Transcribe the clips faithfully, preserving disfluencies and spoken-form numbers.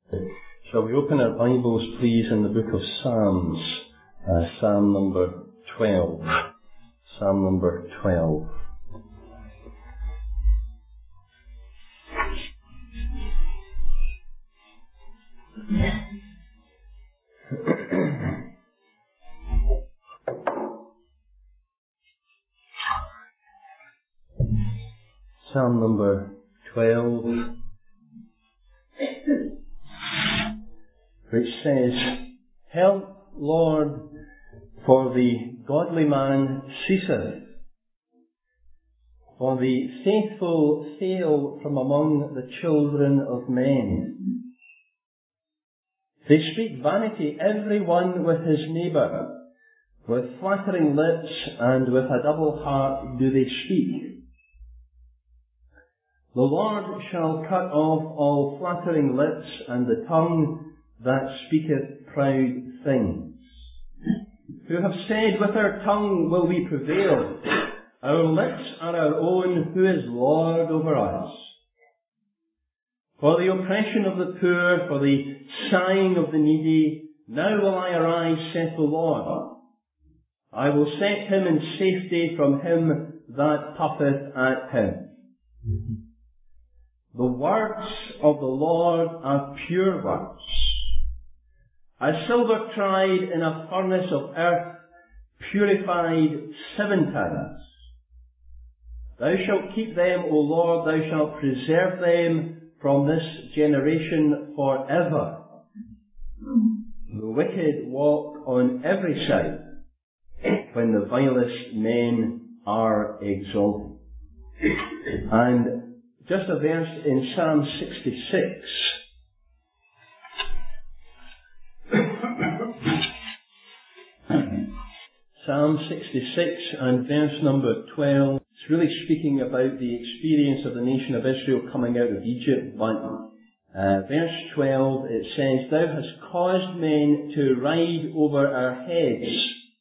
Shall we open our Bibles, please, in the book of Psalms, uh, Psalm number twelve. Psalm number twelve. Psalm number twelve, which says, "Help, Lord, for the godly man ceaseth, for the faithful fail from among the children of men. They speak vanity, every one with his neighbour. With flattering lips and with a double heart do they speak. The Lord shall cut off all flattering lips and the tongue that speaketh proud things. Who have said, with our tongue will we prevail. Our lips are our own, who is Lord over us? For the oppression of the poor, for the sighing of the needy, now will I arise, saith the Lord. I will set him in safety from him that puffeth at him. The words of the Lord are pure words, as silver tried in a furnace of earth, purified seven times. Thou shalt keep them, O Lord, thou shalt preserve them from this generation forever. The wicked walk on every side, when the vilest men are exalted." And just a verse in Psalm sixty-six. Psalm sixty-six and verse number twelve. It's really speaking about the experience of the nation of Israel coming out of Egypt. But uh, verse twelve, it says, "Thou hast caused men to ride over our heads.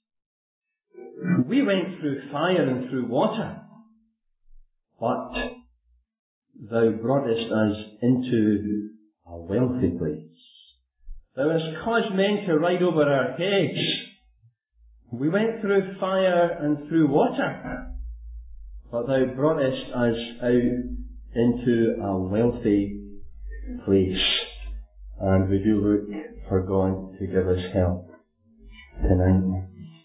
We went through fire and through water, but Thou broughtest us into a wealthy place. Thou hast caused men to ride over our heads. We went through fire and through water, but Thou broughtest us out into a wealthy place." And we do look for God to give us help tonight.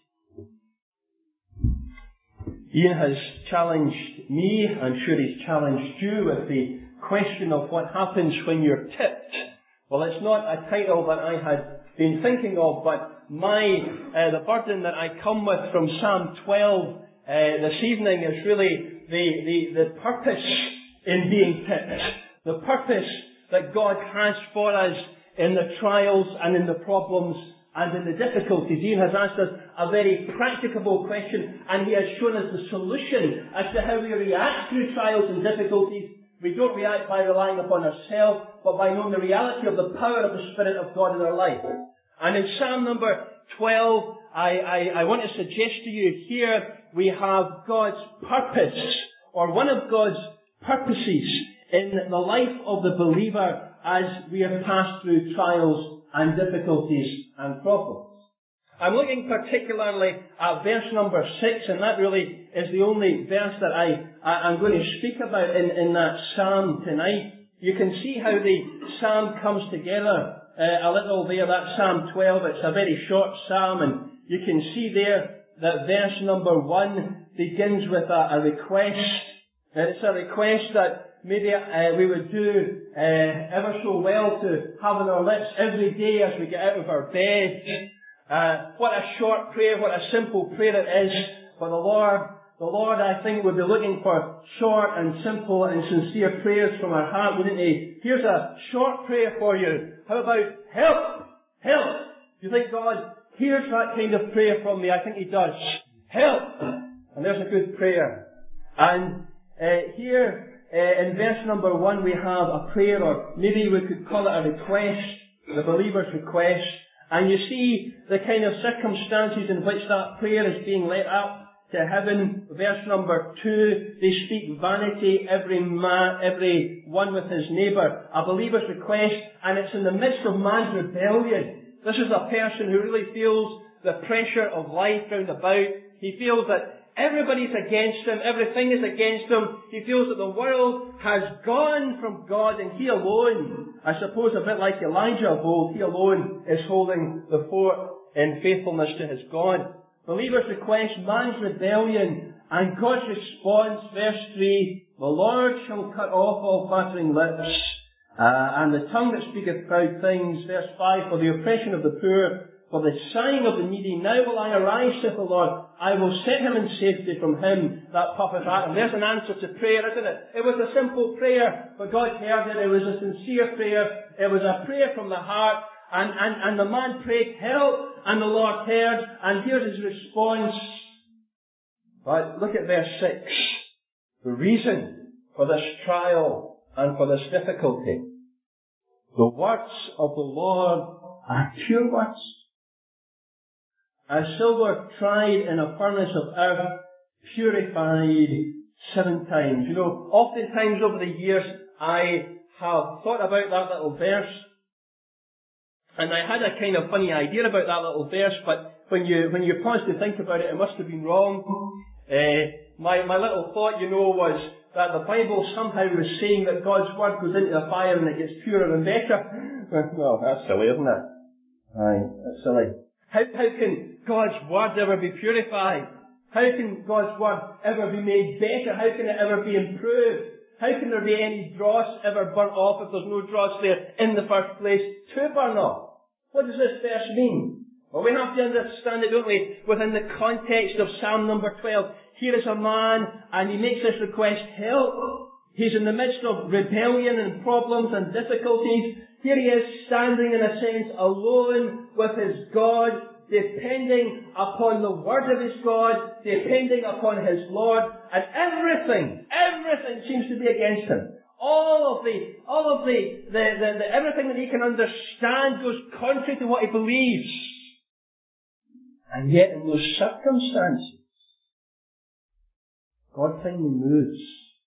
Ian has challenged me, I'm sure he's challenged you, with the question of what happens when you're tipped. Well, it's not a title that I had been thinking of, but my uh, the burden that I come with from Psalm twelve uh, this evening is really the, the, the purpose in being tipped. The purpose that God has for us in the trials and in the problems and in the difficulties. Ian has asked us a very practicable question, and he has shown us the solution as to how we react through trials and difficulties. We don't react by relying upon ourselves, but by knowing the reality of the power of the Spirit of God in our life. And in Psalm number twelve, I, I, I want to suggest to you here, we have God's purpose, or one of God's purposes in the life of the believer as we have passed through trials and difficulties and problems. I'm looking particularly at verse number six, and that really is the only verse that I, I, I'm going to speak about in, in that psalm tonight. You can see how the psalm comes together uh, a little there, that Psalm twelve. It's a very short psalm, and you can see there that verse number one begins with a, a request. And it's a request that maybe uh, we would do uh, ever so well to have on our lips every day as we get out of our bed. Uh, what a short prayer, what a simple prayer it is. For the Lord, the Lord, I think, would be looking for short and simple and sincere prayers from our heart, wouldn't He? Here's a short prayer for you. How about help? Help! Do you think God hears that kind of prayer from me? I think He does. Help! And there's a good prayer. And uh, here, Uh, in verse number one, we have a prayer, or maybe we could call it a request, the believer's request. And you see the kind of circumstances in which that prayer is being let out. to heaven. Verse number two, they speak vanity, every man, every one with his neighbour. A believer's request, and it's in the midst of man's rebellion. This is a person who really feels the pressure of life round about. He feels that everybody's against him, everything is against him. He feels that the world has gone from God, and he alone, I suppose a bit like Elijah of old, he alone is holding the fort in faithfulness to his God. Believer's request, man's rebellion, and God's response, verse three, the Lord shall cut off all flattering lips, uh, and the tongue that speaketh proud things. Verse five, for the oppression of the poor, for the sighing of the needy, now will I arise, saith the Lord. I will set him in safety from him that puffeth at him. There's an answer to prayer, isn't it? It was a simple prayer, but God heard it. It was a sincere prayer. It was a prayer from the heart. And, and, and the man prayed, help, and the Lord heard, and here's his response. But look at verse six. The reason for this trial and for this difficulty. The words of the Lord are pure words, as silver tried in a furnace of earth, purified seven times. You know, oftentimes over the years, I have thought about that little verse, and I had a kind of funny idea about that little verse, but when you when you pause to think about it, it must have been wrong. Uh, my my little thought, you know, was that the Bible somehow was saying that God's Word goes into the fire and it gets purer and better. Well, that's silly, isn't it? Aye, that's silly. How, how can God's Word ever be purified? How can God's Word ever be made better? How can it ever be improved? How can there be any dross ever burnt off if there's no dross there in the first place to burn off? What does this verse mean? Well, we have to understand it, don't we, within the context of Psalm number twelve. Here is a man, and he makes this request, help. He's in the midst of rebellion and problems and difficulties. Here he is standing, in a sense, alone with his God, depending upon the word of his God, depending upon his Lord, and everything, everything seems to be against him. All of the, all of the, the, the, the everything that he can understand goes contrary to what he believes. And yet in those circumstances, God finally moves.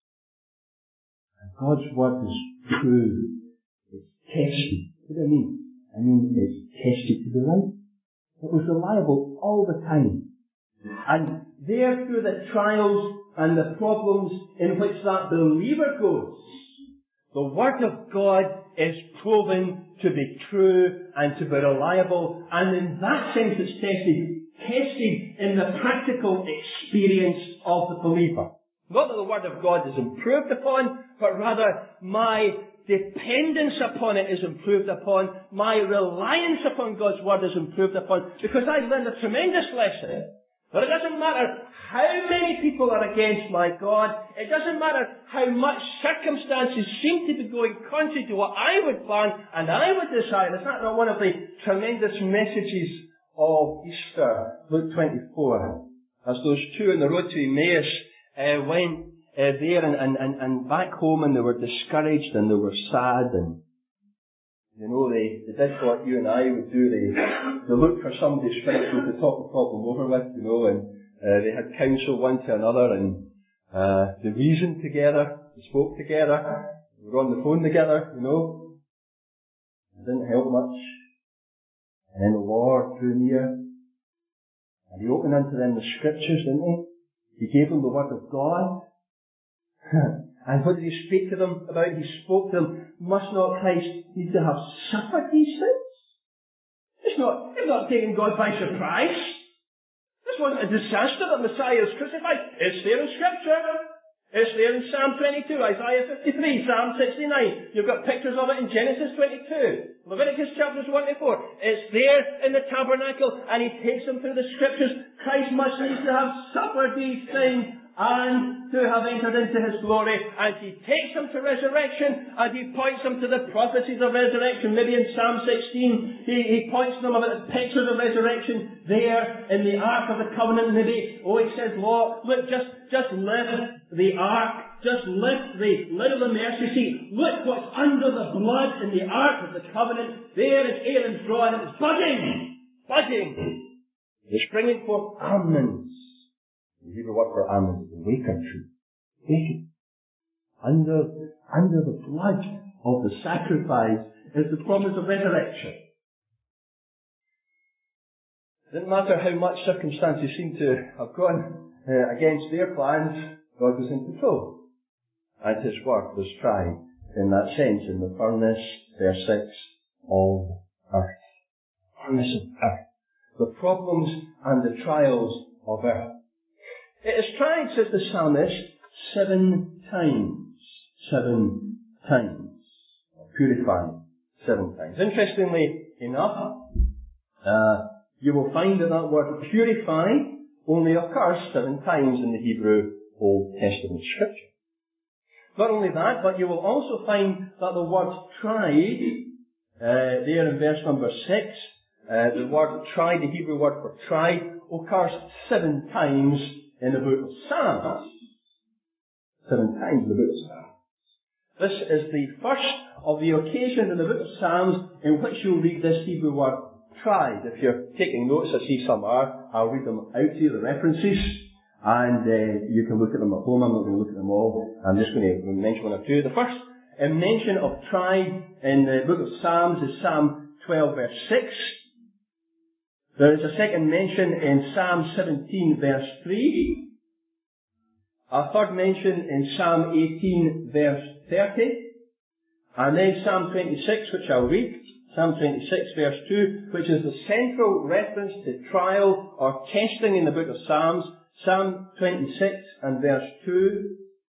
And God's word is true. It's tested. What do I mean? I mean it's tested to the right. It was reliable all the time. And there through the trials and the problems in which that believer goes, the Word of God is proven to be true and to be reliable, and in that sense it's tested, tested in the practical experience of the believer. Not that the Word of God is improved upon, but rather my dependence upon it is improved upon, my reliance upon God's Word is improved upon, because I've learned a tremendous lesson. But it doesn't matter how many people are against my God, it doesn't matter how much circumstances seem to be going contrary to what I would plan and I would desire. Is that not one of the tremendous messages of Easter, Luke twenty-four? As those two on the road to Emmaus uh, went Uh, there and, and, and, and back home, and they were discouraged and they were sad, and you know they, they did what you and I would do. They they looked for somebody spiritual to talk the problem over with, you know, and uh, they had counsel one to another, and uh, they reasoned together, they spoke together, they were on the phone together, you know. It didn't help much. And then the Lord drew near, and He opened unto them the Scriptures, didn't He? He gave them the Word of God. And what did He speak to them about? He spoke to them, must not Christ need to have suffered these things? It's not, it's not taking God by surprise. This wasn't a disaster that Messiah was crucified. It's there in Scripture. It's there in Psalm twenty-two, Isaiah fifty-three, Psalm sixty-nine. You've got pictures of it in Genesis twenty-two, Leviticus chapters one to four. It's there in the tabernacle, and He takes them through the Scriptures. Christ must need to have suffered these things and to have entered into His glory. And He takes them to resurrection, and He points them to the prophecies of resurrection. Maybe in Psalm sixteen, He, he points them about the pictures of resurrection there in the Ark of the Covenant. Maybe, oh, He says, Lord, look, just, just lift the Ark, just lift the lid of the mercy seat. Look what's under the blood in the Ark of the Covenant. There is Aaron's rod, and it's budding, budding. It's bringing forth almonds. The Hebrew word for am is the waken tree. Waken. Under, under the blood of the sacrifice is the promise of resurrection. It didn't matter how much circumstances seemed to have gone uh, against their plans, God was in control. And His word was tried in that sense in the furnace, verse six, of earth. Furnace of earth. The problems and the trials of earth. It is tried, says the psalmist, seven times. Seven times. Purified seven times. Interestingly enough, uh, you will find that that word purify only occurs seven times in the Hebrew Old Testament Scripture. Not only that, but you will also find that the word tried, uh, there in verse number six, uh, the word tried, the Hebrew word for tried, occurs seven times in the book of Psalms. Seven times in the book of Psalms. This is the first of the occasions in the book of Psalms in which you'll read this Hebrew word tried. If you're taking notes, I see some are. I'll read them out to you, the references, and uh, you can look at them at home. I'm not going to look at them all. I'm just going to mention one or two. The first uh, mention of tried in the book of Psalms is Psalm twelve, verse six. There is a second mention in Psalm seventeen, verse three. A third mention in Psalm eighteen, verse thirty. And then Psalm twenty-six, which I'll read. Psalm twenty-six, verse two, which is the central reference to trial or testing in the book of Psalms. Psalm twenty-six and verse two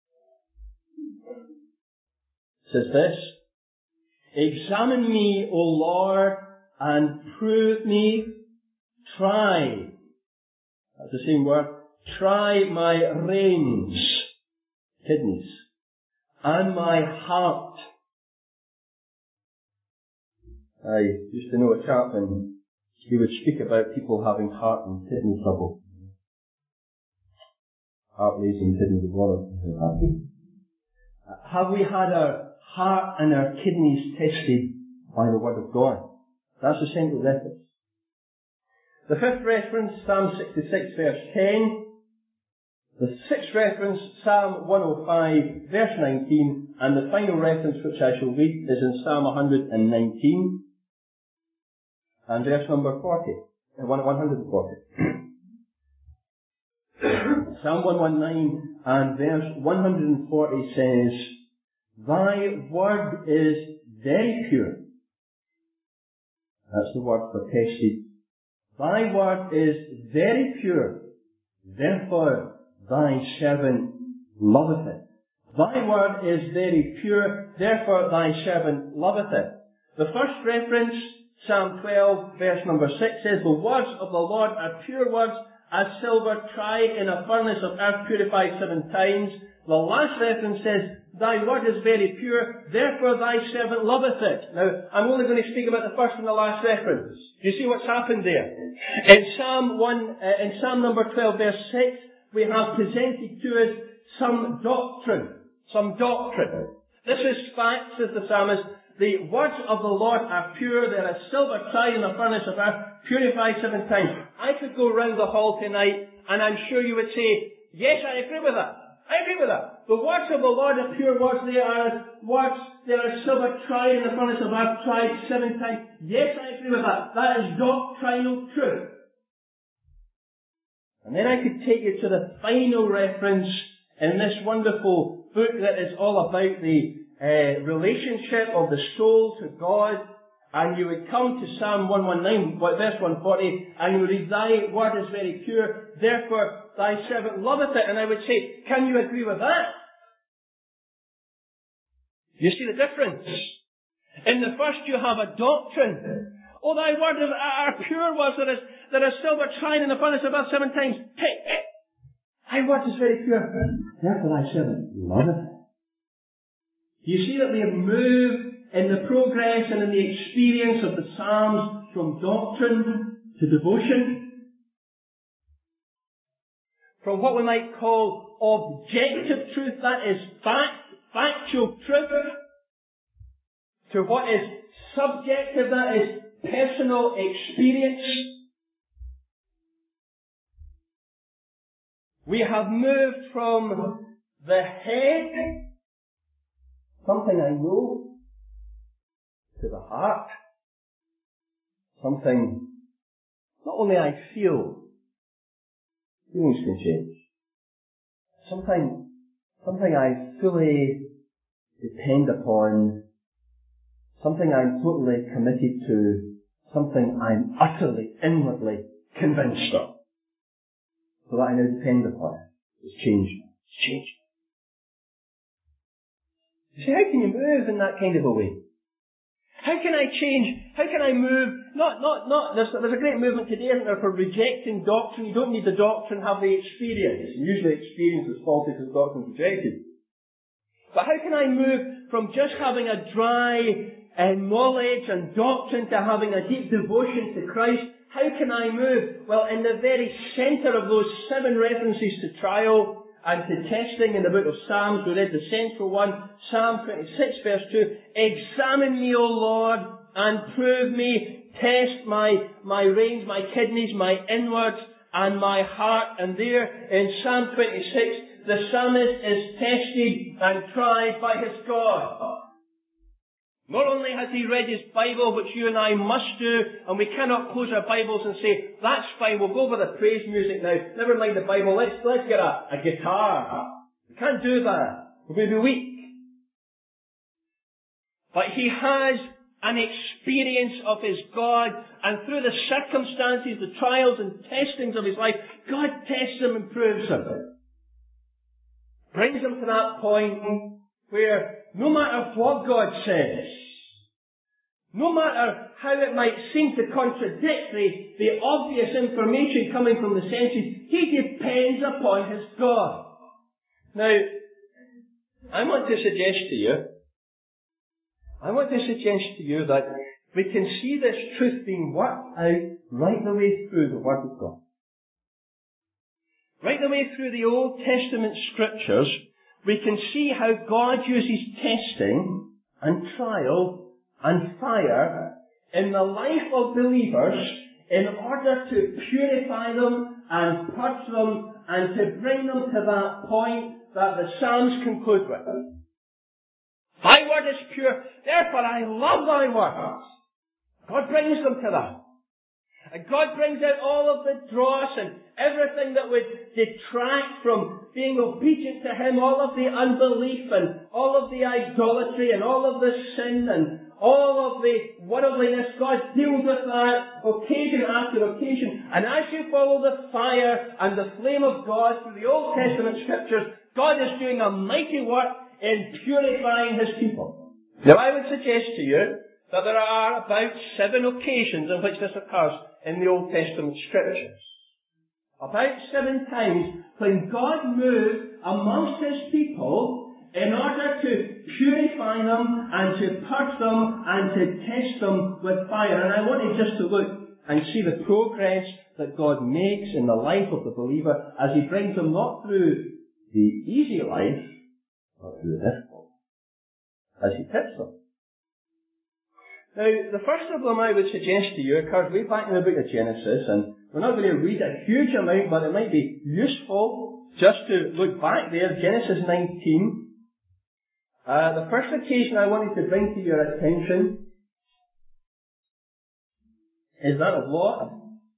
says this: Examine me, O Lord, and prove me. Try. That's the same word. Try my reins, kidneys, and my heart. I used to know a chap, and he would speak about people having heart and kidney trouble. Heart racing, kidney disorder. Have we had our heart and our kidneys tested by the Word of God? That's the central reference. The fifth reference, Psalm sixty-six, verse ten. The sixth reference, Psalm one oh five, verse nineteen. And the final reference, which I shall read, is in Psalm one hundred nineteen. And verse number forty. one hundred forty. Psalm one nineteen and verse one hundred forty says, Thy word is very pure. That's the word for tested. Thy word is very pure. Therefore thy servant loveth it. Thy word is very pure. Therefore thy servant loveth it. The first reference, Psalm twelve, verse number six, says, The words of the Lord are pure words, as silver tried in a furnace of earth, purified seven times. The last reference says, Thy word is very pure, therefore thy servant loveth it. Now, I'm only going to speak about the first and the last reference. Do you see what's happened there? In Psalm one, uh, in Psalm number twelve, verse six, we have presented to us some doctrine. Some doctrine. This is fact, says the psalmist. The words of the Lord are pure. They are as silver tried in the furnace of earth, purified seven times. I could go round the hall tonight, and I'm sure you would say, yes, I agree with that. I agree with that. The words of the Lord are pure words. They are as words, they are as silver tried in the furnace of earth, tried seven times. Yes, I agree with that. That is doctrinal truth. And then I could take you to the final reference in this wonderful book that is all about the uh, relationship of the soul to God. And you would come to Psalm one nineteen, verse one forty, and you would read, Thy word is very pure, therefore thy servant loveth it. And I would say, can you agree with that? You see the difference? In the first you have a doctrine. Oh, thy word is, are pure words that is, that are silver tried in the furnace of earth seven times. Tick! Thy word is very pure, therefore thy servant loveth it. You see that we have moved in the progress and in the experience of the Psalms from doctrine to devotion. From what we might call objective truth, that is fact, factual truth, to what is subjective, that is personal experience. We have moved from the head, something I know, to the heart, something not only I feel, feelings can change, something, something I fully depend upon, something I'm totally committed to, something I'm utterly, inwardly convinced of, so that I now depend upon it. It's changed. It's changed. You see, how can you move in that kind of a way? How can I change? How can I move? Not, not, not, there's, there's a great movement today, isn't there, for rejecting doctrine. You don't need the doctrine, have the experience. And usually experience is faulty because the doctrine is rejected. But how can I move from just having a dry uh, knowledge and doctrine to having a deep devotion to Christ? How can I move? Well, in the very centre of those seven references to trial and to testing in the book of Psalms, we read the central one, Psalm twenty-six verse two, examine me, O Lord, and prove me, test my, my reins, my kidneys, my inwards, and my heart. And there in Psalm twenty-six, the psalmist is tested and tried by his God. Not only has he read his Bible, which you and I must do, and we cannot close our Bibles and say, that's fine, we'll go over the praise music now, never mind the Bible, let's, let's get a, a guitar. We can't do that. We're going to be weak. But he has an experience of his God, and through the circumstances, the trials and testings of his life, God tests him and proves him. Brings him to that point where no matter what God says, no matter how it might seem to contradict the, the obvious information coming from the senses, he depends upon his God. Now, I want to suggest to you, I want to suggest to you that we can see this truth being worked out right the way through the Word of God. Right the way through the Old Testament Scriptures, we can see how God uses testing and trial and fire in the life of believers in order to purify them and purge them and to bring them to that point that the Psalms conclude with. Thy word is pure, therefore I love thy word. God brings them to that. And God brings out all of the dross and everything that would detract from being obedient to Him, all of the unbelief and all of the idolatry and all of the sin and all of the worldliness. God deals with that occasion after occasion. And as you follow the fire and the flame of God through the Old Testament Scriptures, God is doing a mighty work in purifying His people. Now I would suggest to you that there are about seven occasions in which this occurs in the Old Testament Scriptures. About seven times when God moved amongst His people in order to purify them and to purge them and to test them with fire. And I wanted just to look and see the progress that God makes in the life of the believer as He brings them not through the easy life, but through the difficult, as He tips them. Now, the first of them I would suggest to you occurs way back in the book of Genesis, and we're not going to read a huge amount, but it might be useful just to look back there, Genesis nineteen. Uh, the first occasion I wanted to bring to your attention is that of Lot.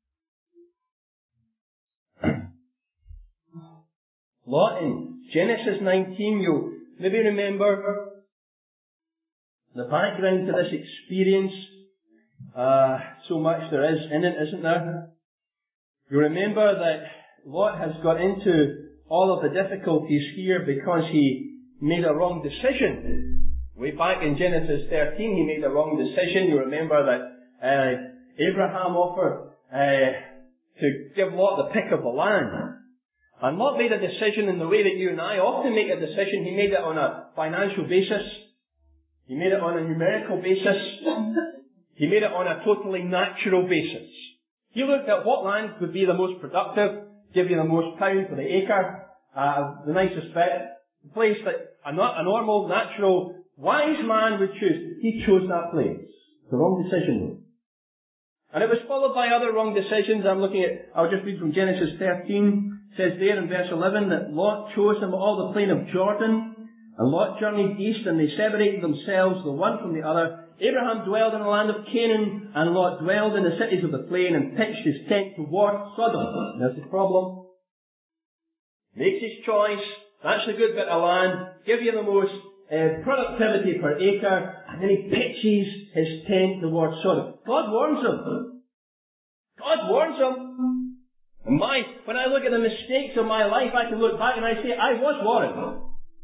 Lot in Genesis nineteen, you'll maybe remember the background to this experience. Uh, so much there is in it, isn't there? You remember that Lot has got into all of the difficulties here because he made a wrong decision. Way back in Genesis thirteen, he made a wrong decision. You remember that uh, Abraham offered uh, to give Lot the pick of the land. And Lot made a decision in the way that you and I often make a decision. He made it on a financial basis. He made it on a numerical basis. He made it on a totally natural basis. He looked at what land would be the most productive, give you the most pound for the acre, uh, the nicest bit, the place that a, not, a normal, natural, wise man would choose. He chose that place. The wrong decision. And it was followed by other wrong decisions. I'm looking at, I'll just read from Genesis thirteen. says there in verse eleven that Lot chose them all the plain of Jordan, and Lot journeyed east, and they separated themselves the one from the other. Abraham dwelled in the land of Canaan, and Lot dwelled in the cities of the plain, and pitched his tent toward Sodom. There's the problem. Makes his choice. That's a good bit of land. Give you the most uh, productivity per acre, and then he pitches his tent towards Sodom. God warns him. God warns him. And my, when I look at the mistakes of my life, I can look back and I say, I was warned.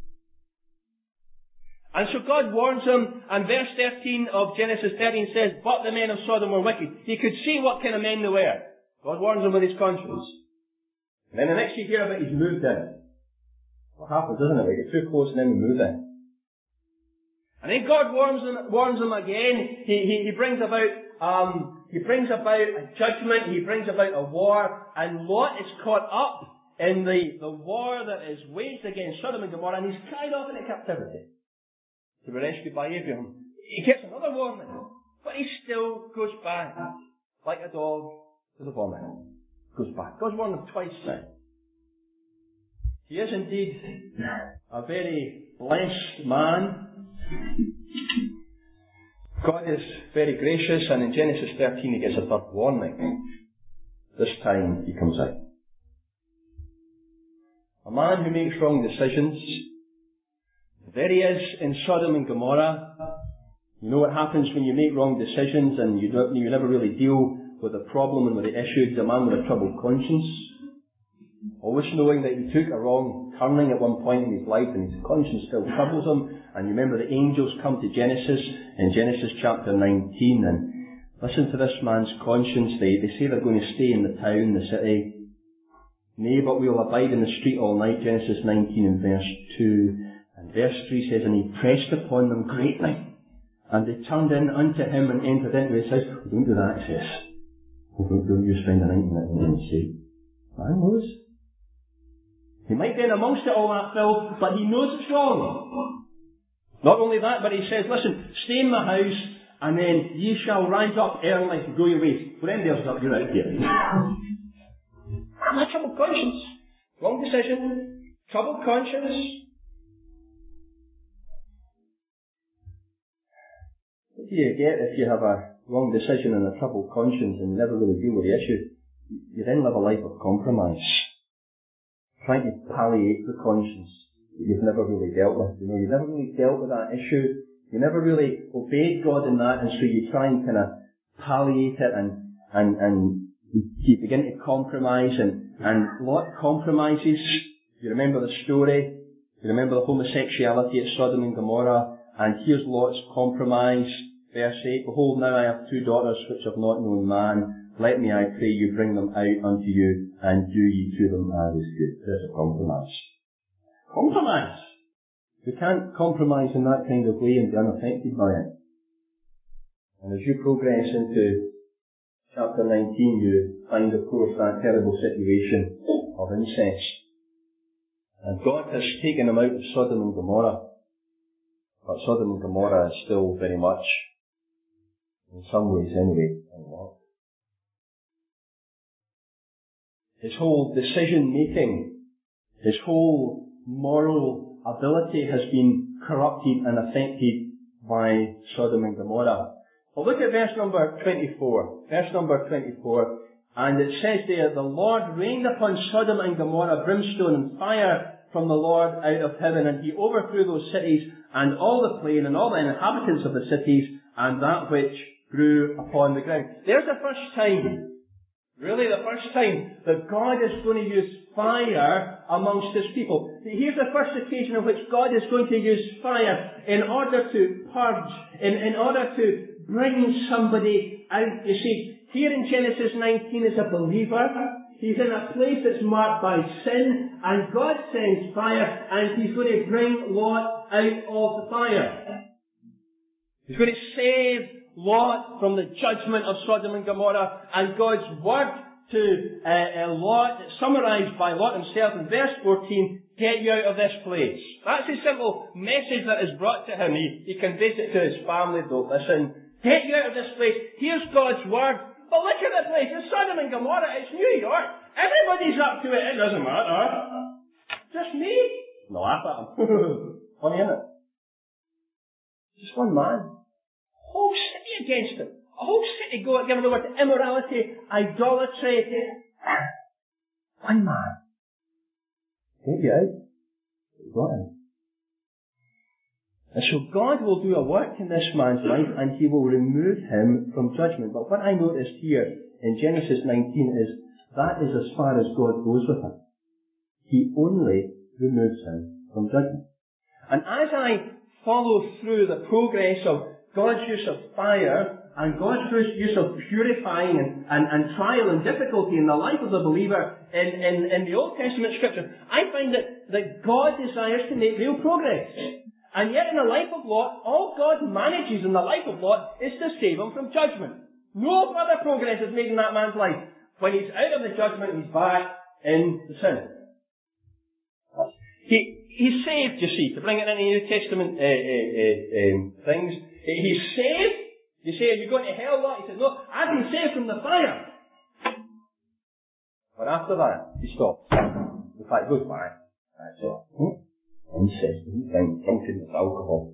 And so God warns him, and verse thirteen of Genesis thirteen says, but the men of Sodom were wicked. He could see what kind of men they were. God warns him with his conscience. And then the next you hear about, he's moved in. What happens, isn't it? We get too close and then we move in. And then God warns him, warns him again. He, he, he brings about, um, he brings about a judgment. He brings about a war. And Lot is caught up in the, the war that is waged against Sodom and Gomorrah, and he's carried off into captivity to be rescued by Abraham. He gets another warning, but he still goes back, like a dog to the vomit. Goes back. God's warned him twice now. He is indeed a very blessed man. God is very gracious, and in Genesis thirteen he gets a third warning. This time he comes out. A man who makes wrong decisions. There he is in Sodom and Gomorrah. You know what happens when you make wrong decisions and you don't, you never really deal with the problem and with the issue. He's a man with a troubled conscience. Always knowing that he took a wrong turning at one point in his life, and his conscience still troubles him. And you remember the angels come to Genesis, in Genesis chapter nineteen, and listen to this man's conscience. They, they say they're going to stay in the town, the city. Nay, but we will abide in the street all night, Genesis nineteen and verse two. And verse three says, and he pressed upon them greatly, and they turned in unto him and entered into his house. Oh, don't do that, sis. Oh, don't, don't you spend the night in it and say, man knows. He might be in amongst it all that filth, but he knows it's wrong. Not only that, but he says, listen, stay in my house, and then ye shall rise up early and go your ways. When anybody else is up, you're out here. I'm a troubled conscience. Wrong decision. Troubled conscience. What do you get if you have a wrong decision and a troubled conscience and never really deal with the issue? You then live a life of compromise, trying to palliate the conscience that you've never really dealt with. You know, you've never really dealt with that issue. You never really obeyed God in that, and so you try and kind of palliate it, and and and you begin to compromise, and and Lot compromises. You remember the story. You remember the homosexuality at Sodom and Gomorrah, and here's Lot's compromise. Verse eight, behold, now I have two daughters which have not known man. Let me, I pray you, bring them out unto you, and do ye to them as is good. There's a compromise. Compromise! You can't compromise in that kind of way and be unaffected by it. And as you progress into chapter nineteen, you find, of course, that terrible situation of incest. And God has taken them out of Sodom and Gomorrah. But Sodom and Gomorrah is still very much, in some ways anyway, unlocked. His whole decision-making, his whole moral ability has been corrupted and affected by Sodom and Gomorrah. Well, look at verse number twenty-four. Verse number twenty-four. And it says there, the Lord rained upon Sodom and Gomorrah brimstone and fire from the Lord out of heaven, and he overthrew those cities and all the plain and all the inhabitants of the cities and that which grew upon the ground. There's the first time, really the first time, that God is going to use fire amongst his people. Here's the first occasion on which God is going to use fire in order to purge, in, in order to bring somebody out. You see, here in Genesis nineteen is a believer. He's in a place that's marked by sin, and God sends fire, and he's going to bring Lot out of the fire. He's going to save Lot from the judgment of Sodom and Gomorrah, and God's word to uh, uh, Lot, summarised by Lot himself in verse fourteen, get you out of this place. That's the simple message that is brought to him. He, he conveys it to his family, though. Listen, get you out of this place. Here's God's word. But look at the place. It's Sodom and Gomorrah. It's New York. Everybody's up to it. It doesn't matter. Just me. And they laugh at him. Funny, isn't it? Just one man. A whole city against him. A whole city go given over to immorality, idolatry. One man. Take you out. You got him. And so God will do a work in this man's life and he will remove him from judgment. But what I noticed here in Genesis nineteen is that is as far as God goes with him. He only removes him from judgment. And as I follow through the progress of God's use of fire and God's use of purifying and, and, and trial and difficulty in the life of the believer in, in, in the Old Testament Scripture, I find that, that God desires to make real progress. And yet in the life of Lot, all God manages in the life of Lot is to save him from judgment. No further progress is made in that man's life. When he's out of the judgment, he's back in the sin. He, he's saved, you see, to bring it into New Testament uh, uh, uh, um, things. He's saved. You say, are you going to hell, Lot? He says, no, I've been saved from the fire. But after that, he stops. In fact, he goes back. That's it. Hmm? Incest, drinking with alcohol.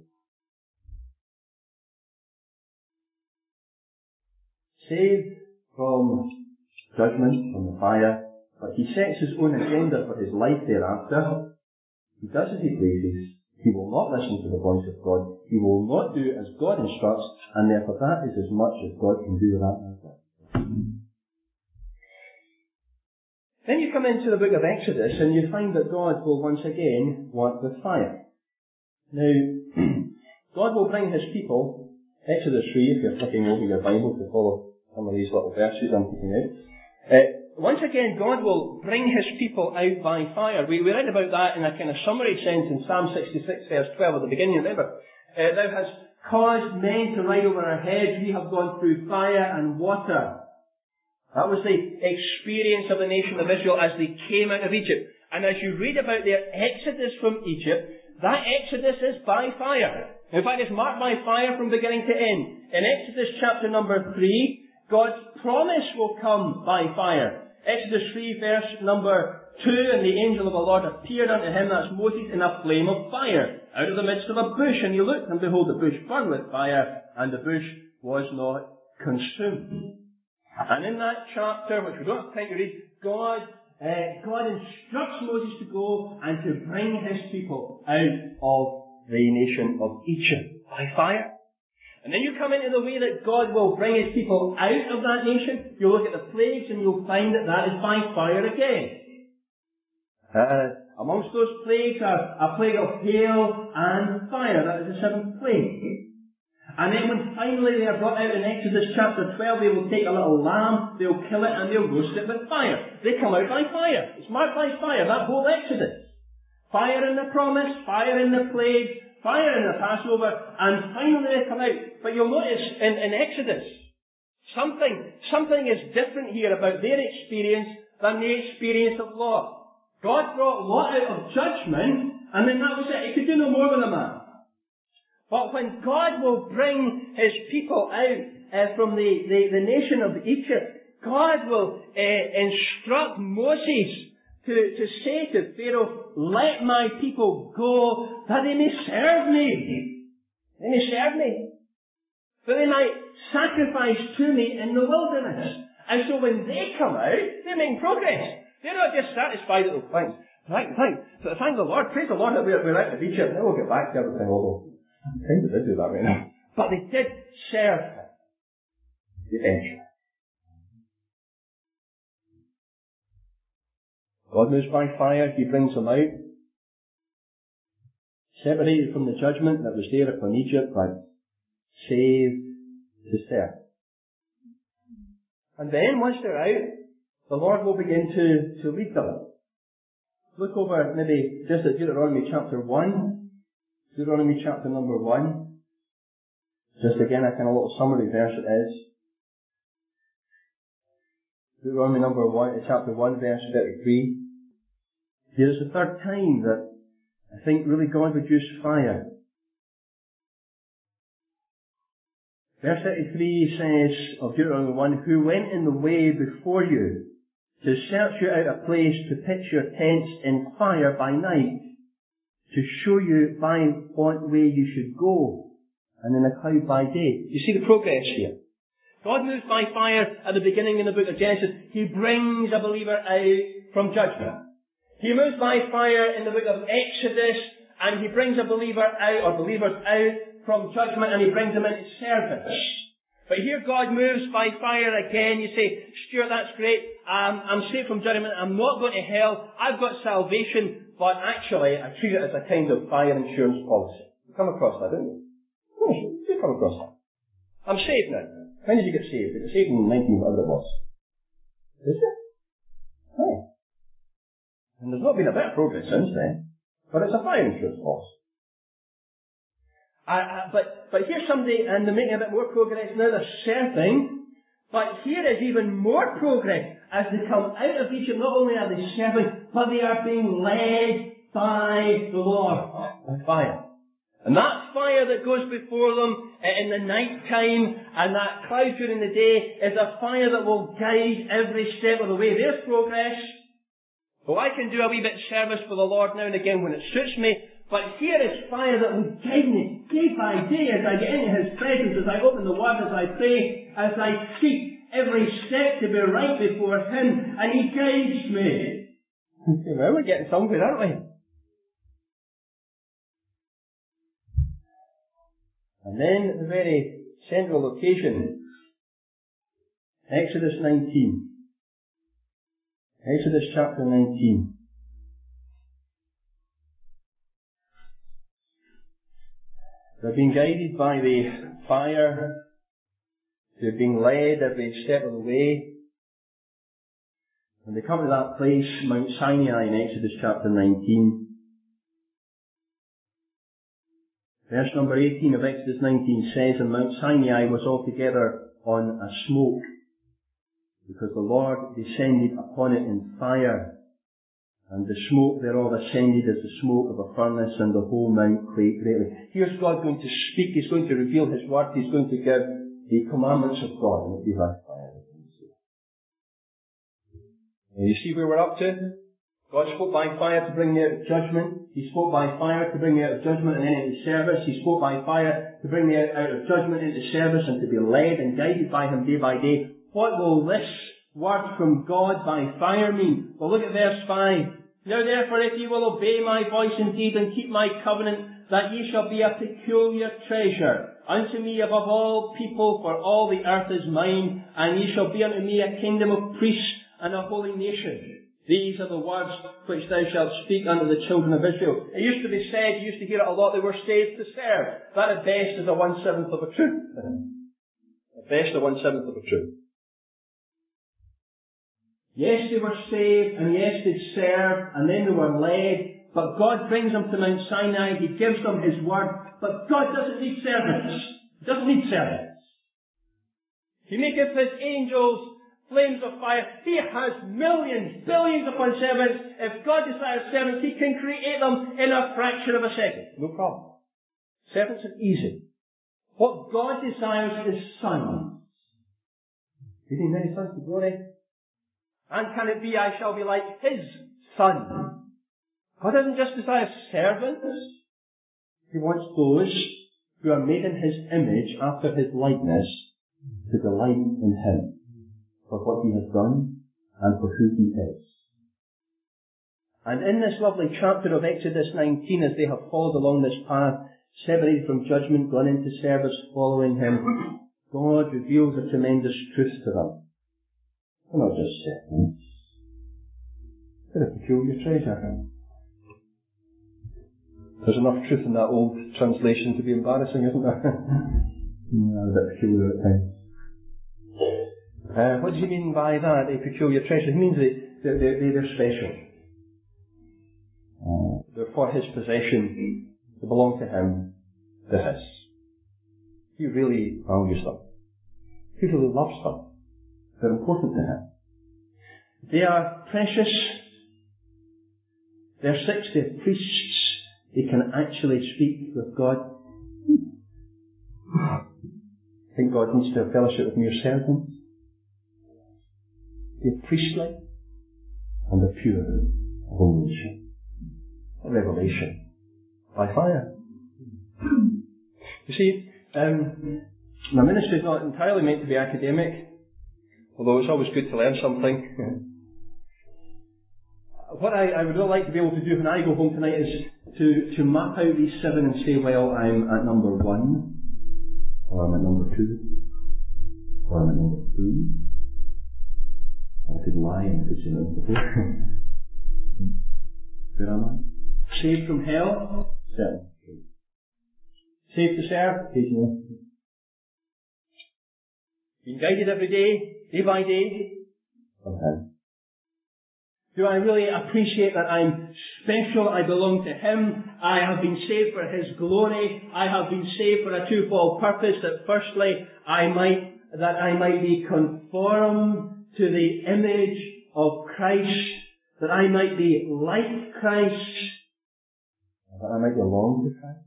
Saved from judgment, from the fire, but he sets his own agenda for his life thereafter. He does as he pleases. He will not listen to the voice of God. He will not do as God instructs, and therefore that is as much as God can do with that man's life. Then you come into the book of Exodus and you find that God will once again work with fire. Now, God will bring his people, Exodus three, if you're flipping over your Bible to follow some of these little verses I'm putting out. Uh, once again, God will bring his people out by fire. We, we read about that in a kind of summary sense in Psalm sixty-six verse twelve at the beginning, remember? Uh, Thou hast caused men to ride over our heads, we have gone through fire and water. That was the experience of the nation of Israel as they came out of Egypt. And as you read about their exodus from Egypt, that exodus is by fire. In fact, it's marked by fire from beginning to end. In Exodus chapter number three, God's promise will come by fire. Exodus three verse number two, and the angel of the Lord appeared unto him, that's Moses, in a flame of fire, out of the midst of a bush. And he looked, and behold, the bush burned with fire, and the bush was not consumed. And in that chapter, which we don't have time to read, God, uh, God instructs Moses to go and to bring his people out of the nation of Egypt by fire. And then you come into the way that God will bring his people out of that nation. You look at the plagues and you'll find that that is by fire again. Uh, amongst those plagues are a plague of hail and fire. That is the seventh plague. And then when finally they are brought out in Exodus chapter twelve, they will take a little lamb, they'll kill it, and they'll roast it with fire. They come out by fire. It's marked by fire, that whole Exodus. Fire in the promise, fire in the plague, fire in the Passover, and finally they come out. But you'll notice in, in Exodus, something, something is different here about their experience than the experience of Lot. God brought Lot out of judgment, and then that was it. He could do no more with a man. But when God will bring his people out uh, from the, the, the nation of Egypt, God will uh, instruct Moses to, to say to Pharaoh, let my people go that they may serve me. They may serve me. That they might sacrifice to me in the wilderness. And so when they come out, they're making progress. They're not just satisfied with, oh, thanks, thank, thank, thank the Lord, praise the Lord that we're, we're out of Egypt, then we'll get back to everything, although I kind of did do that right now. But they did serve him. Eventually. God moves by fire, he brings them out. Separated from the judgment that was there upon Egypt, but saved to serve. And then, once they're out, the Lord will begin to, to lead them. Look over maybe just at Deuteronomy chapter one. Deuteronomy chapter number one. Just again, a kind of little summary verse it is. Deuteronomy number one, chapter one, verse thirty-three. Here is the third time that I think really God would use fire. Verse thirty-three says of Deuteronomy one, who went in the way before you to search you out a place to pitch your tents in fire by night, to show you by what way you should go, and in a cloud by day. You see the progress here. God moves by fire at the beginning in the book of Genesis. He brings a believer out from judgment. He moves by fire in the book of Exodus, and he brings a believer out, or believers out from judgment, and he brings them into service. But here God moves by fire again. You say, Stuart, that's great. Um, I'm saved from judgment. I'm not going to hell. I've got salvation. But actually, I treat it as a kind of fire insurance policy. You come across that, don't you? Oh, you do come across that. I'm saved now. When did you get saved? You got saved in nineteen, whatever it was. Is it? Oh. And there's not been a bit of progress since then. But it's a fire insurance policy. Uh, uh, but, but here's somebody, and they're making a bit more progress now, they're serving, but here is even more progress. As they come out of Egypt, not only are they serving, but they are being led by the Lord. By fire. And that fire that goes before them in the night time, and that cloud during the day, is a fire that will guide every step of the way. There's progress. Well, I can do a wee bit of service for the Lord now and again when it suits me, but here is fire that will guide me day by day as I get into His presence, as I open the Word, as I pray, as I seek every step to be right before Him, and He guides me. Well, we're getting somewhere, aren't we? And then at the very central occasion, Exodus nineteen. Exodus chapter nineteen. They're being guided by the fire. They're being led every step of the way. And they come to that place, Mount Sinai, in Exodus chapter nineteen. Verse number eighteen of Exodus nineteen says, And Mount Sinai was altogether on a smoke, because the Lord descended upon it in fire, and the smoke thereof ascended as the smoke of a furnace, and the whole mount quaked greatly. Here's God going to speak. He's going to reveal His word. He's going to give the commandments of God. And it'll be like fire. And you see where we're up to? God spoke by fire to bring me out of judgment. He spoke by fire to bring me out of judgment and then into service. He spoke by fire to bring me out, out of judgment into service and to be led and guided by Him day by day. What will this word from God by fire mean? Well, look at verse five. Now therefore, if ye will obey my voice indeed and keep my covenant, that ye shall be a peculiar treasure unto me above all people, for all the earth is mine, and ye shall be unto me a kingdom of priests and a holy nation. These are the words which thou shalt speak unto the children of Israel. It used to be said, you used to hear it a lot, they were saved to serve. That at best is a one-seventh of a truth. At best a one-seventh of a truth. Yes, they were saved, and yes, they served, and then they were led, but God brings them to Mount Sinai, He gives them His word, but God doesn't need servants. He doesn't need servants. He maketh His angels flames of fire. He has millions, billions upon servants. If God desires servants, He can create them in a fraction of a second. No problem. Servants are easy. What God desires is sons. Leading many sons to glory. And can it be I shall be like His Son? God doesn't just desire servants. He wants those who are made in His image after His likeness to delight in Him for what He has done and for who He is. And in this lovely chapter of Exodus nineteen, as they have followed along this path, separated from judgment, gone into service, following Him, God reveals a tremendous truth to them. They're not just servants. They're a peculiar treasure. There's enough truth in that old translation to be embarrassing, isn't there? Yeah, a bit peculiar at times. Uh, what does he mean by that, a peculiar treasure? He means they, they're, they're, they're special. Uh, they're for His possession. They belong to Him. They're His. He really values them. He really loves them. They're important to Him. They are precious. They're six, they're priests. They can actually speak with God. I think God needs to have fellowship with mere servants. They're priestly. and the pure abomination. A revelation by fire. You see, um, my ministry is not entirely meant to be academic, although it's always good to learn something. What I, I would really like to be able to do when I go home tonight is to, to map out these seven and say, well, I'm at number one, or I'm at number two, or I'm at number three. I could lie and put you in before. Where am I? Saved from hell? Seven. Saved to serve? Occasionally. Being guided every day, day by day? Sometimes. Do I really appreciate that I'm special? I belong to Him. I have been saved for His glory. I have been saved for a twofold purpose. That firstly, I might, that I might be conformed to the image of Christ. That I might be like Christ. That I might belong to Christ.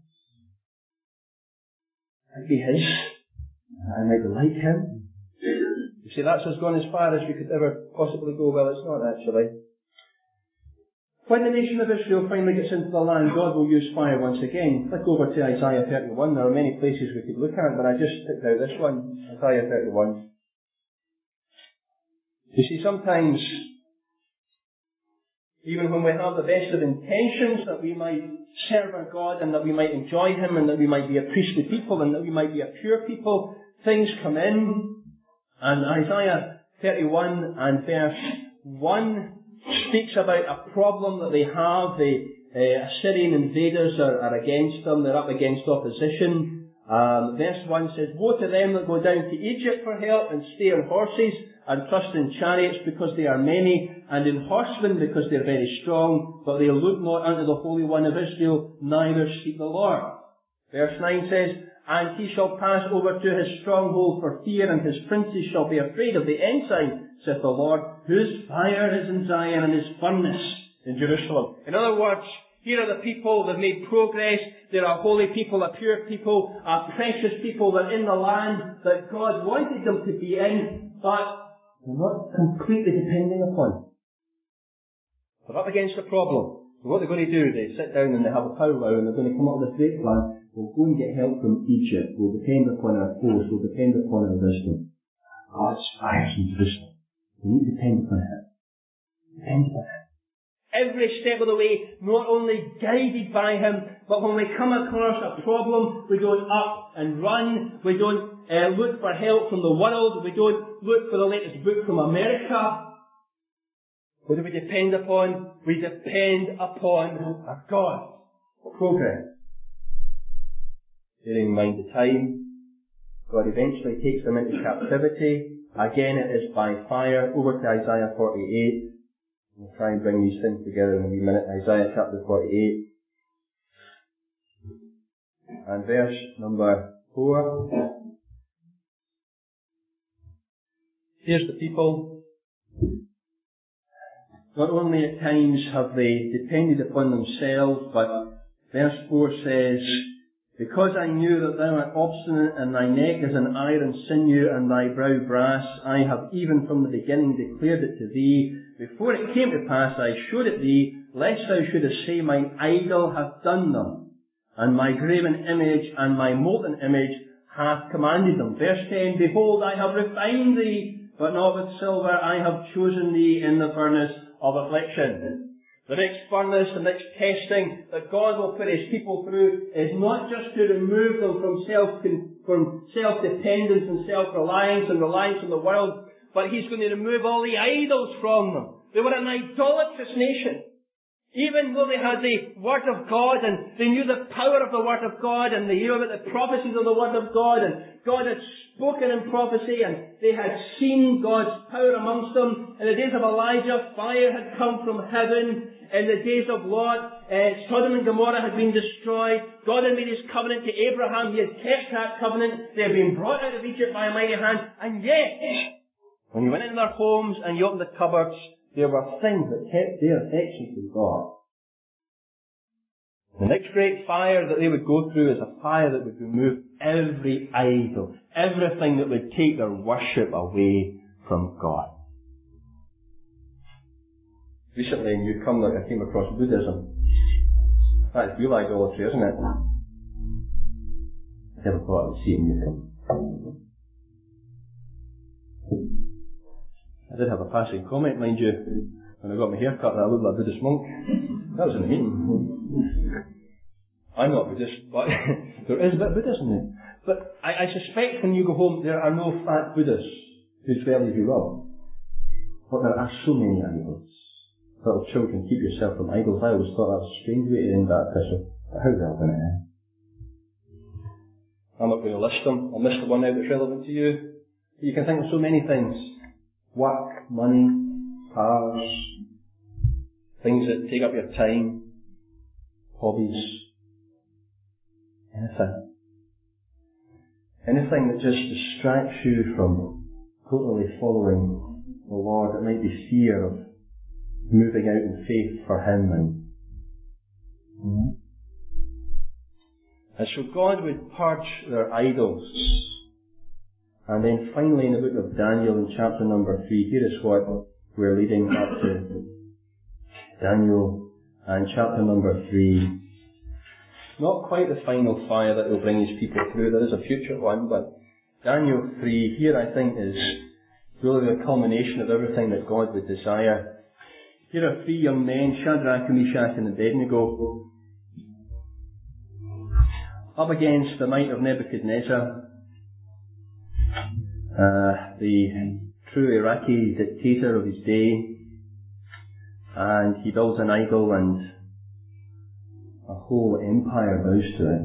I might be His. I might be like Him. You see, that's as gone as far as we could ever possibly go. Well, it's not actually. When the nation of Israel finally gets into the land, God will use fire once again. Let's go over to Isaiah thirty-one. There are many places we could look at, but I just picked out this one, Isaiah thirty-one. You see, sometimes, even when we have the best of intentions that we might serve our God and that we might enjoy Him and that we might be a priestly people and that we might be a pure people, things come in. And Isaiah thirty-one and verse one speaks about a problem that they have. The uh, Assyrian invaders are, are against them. They're up against opposition. Um, verse one says, woe to them that go down to Egypt for help and stay on horses and trust in chariots because they are many and in horsemen because they are very strong, but they look not unto the Holy One of Israel, neither seek the Lord. Verse nine says, and he shall pass over to his stronghold for fear, and his princes shall be afraid of the ensign, saith the Lord, whose fire is in Zion and his furnace in Jerusalem. In other words, here are the people that made progress. There are holy people, a pure people, a precious people that are in the land that God wanted them to be in, but they're not completely depending upon. They're up against a problem. So what they're going to do, they sit down and they have a powwow and they're going to come up with a great plan. We'll go and get help from Egypt. We'll depend upon our force. We'll depend upon our wisdom. God's fire in Jerusalem. We need to depend upon Him. Depend upon Him. Every step of the way, not only guided by Him, but when we come across a problem, we don't up and run. We don't uh, look for help from the world. We don't look for the latest book from America. What do we depend upon? We depend upon our God. Progress. Bearing in mind the time, God eventually takes them into captivity. Again, it is by fire. Over to Isaiah forty-eight. We'll try and bring these things together in a wee minute. Isaiah chapter forty-eight. And verse number four. Here's the people. Not only at times have they depended upon themselves, but verse four says, because I knew that thou art obstinate, and thy neck is an iron sinew, and thy brow brass, I have even from the beginning declared it to thee. Before it came to pass, I showed it thee, lest thou shouldest say, mine idol hath done them, and my graven image and my molten image hath commanded them. Verse ten, behold, I have refined thee, but not with silver. I have chosen thee in the furnace of affliction. The next furnace, the next testing that God will put His people through is not just to remove them from self from self-dependence and self-reliance and reliance on the world, but He's going to remove all the idols from them. They were an idolatrous nation. Even though they had the Word of God and they knew the power of the Word of God and they knew about the prophecies of the Word of God and God had spoken in prophecy and they had seen God's power amongst them. In the days of Elijah, fire had come from heaven. In the days of Lot, uh, Sodom and Gomorrah had been destroyed. God had made His covenant to Abraham. He had kept that covenant. They had been brought out of Egypt by a mighty hand. And yet, when you went into their homes and you opened the cupboards, there were things that kept their affection from God. The next great fire that they would go through is a fire that would remove every idol, everything that would take their worship away from God. recently in Newcombe that I came across Buddhism. That is real idolatry, isn't it? I never thought I would see it in Newcombe. I did have a passing comment, mind you, when I got my hair cut that I looked like a Buddhist monk. That was in the meeting. I'm not Buddhist, but there is a bit of Buddhism there. But I, I suspect when you go home there are no fat Buddhists who dwell as you will. But there are so many idols. Little children, keep yourself from idols. I always thought that was a strange way to end that epistle. But how relevant it is. I'm not going to list them. I'll miss the one out that's relevant to you. But you can think of so many things. Work, money, cars, things that take up your time, hobbies, anything. Anything that just distracts you from totally following the Lord. It might be fear of moving out in faith for Him. And, mm-hmm. and so God would purge their idols. And then finally in the book of Daniel in chapter number three, here is what we're leading up to. Daniel and chapter number three. Not quite the final fire that will bring His people through. There is a future one, but Daniel three here I think is really the culmination of everything that God would desire. Here are three young men, Shadrach, Meshach and Abednego, up against the might of Nebuchadnezzar, uh, the true Iraqi dictator of his day, and he builds an idol and a whole empire bows to it.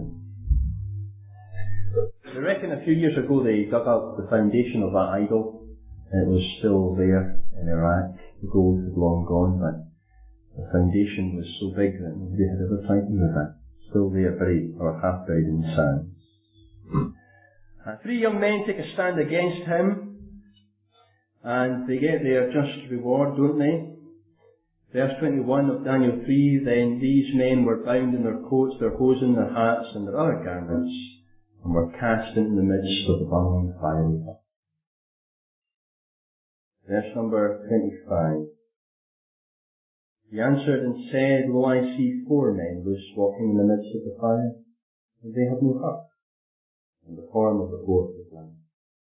They reckon a few years ago they dug up the foundation of that idol. It was still there in Iraq. The gold had long gone, but the foundation was so big that nobody had ever tried to move it. Still there, buried or half buried in the sand. And three young men take a stand against him, and they get their just reward, don't they? Verse twenty-one of Daniel three, then these men were bound in their coats, their hosen, their hats, and their other garments, and were cast into the midst of the burning fiery. Verse number twenty-five. He answered and said, Lo, I see four men loose walking in the midst of the fire, and they have no hurt, and the form of the fourth is light.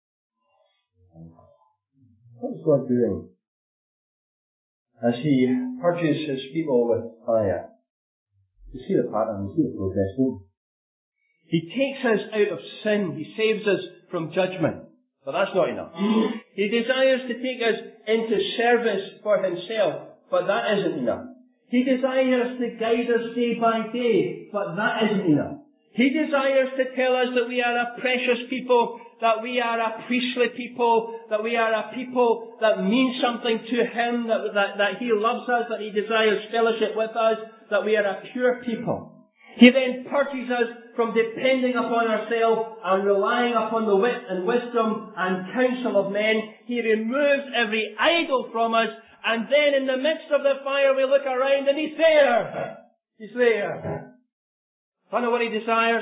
What is God doing? As He purges His people with fire. You see the pattern, you see the progress, don't you? He takes us out of sin. He saves us from judgment. But that's not enough. He desires to take us into service for Himself. But that isn't enough. He desires to guide us day by day. But that isn't enough. He desires to tell us that we are a precious people, that we are a priestly people, that we are a people that mean something to Him, that, that, that He loves us, that He desires fellowship with us, that we are a pure people. He then purges us from depending upon ourselves and relying upon the wit and wisdom and counsel of men. He removes every idol from us, and then in the midst of the fire we look around and He's there. He's there. I know what He desires.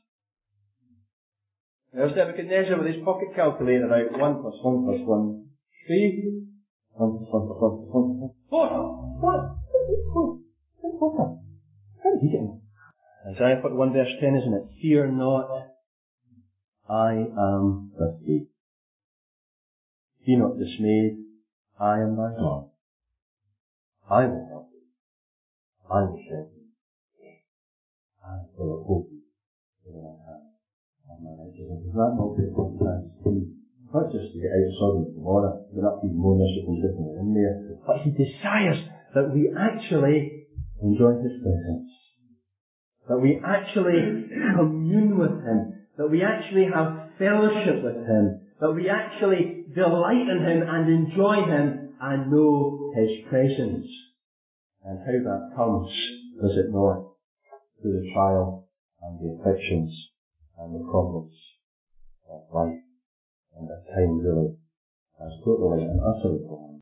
There's Nebuchadnezzar with his pocket calculator out. One plus one plus one. Three. One plus one plus one plus one plus one. Four. What? Four. Four. How did he get in? Isaiah forty-one verse ten, isn't it? Fear not. I am with thee. Be not dismayed. I am thy God. I will help thee. I will strengthen thee. I will uphold thee with my hand. Does that not make sense to me? Not just to get out of Sodom and Gomorrah, but up even more miserable and different in there, but He desires that we actually enjoy His presence, that we actually commune with Him, that we actually have fellowship with Him, that we actually delight in Him and enjoy Him and know His presence. And how that comes, does it not? Through the trial and the afflictions and the problems of life, and at times really as totally and utterly